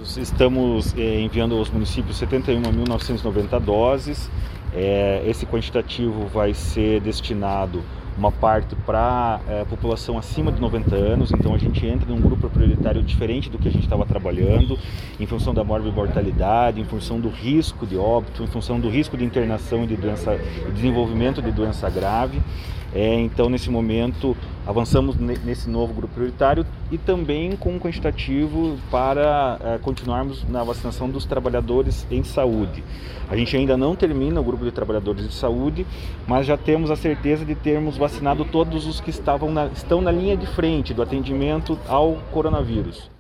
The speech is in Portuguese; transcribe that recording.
Nós estamos enviando aos municípios 71.990 doses. Esse quantitativo vai ser destinado uma parte para a população acima de 90 anos, então a gente entra num grupo prioritário diferente do que a gente estava trabalhando, em função da mortalidade, em função do risco de óbito, em função do risco de internação e de desenvolvimento de doença grave. Então, nesse momento, avançamos nesse novo grupo prioritário e também com um quantitativo para continuarmos na vacinação dos trabalhadores em saúde. A gente ainda não termina o grupo de trabalhadores de saúde, mas já temos a certeza de termos vacinado todos os que estão na linha de frente do atendimento ao coronavírus.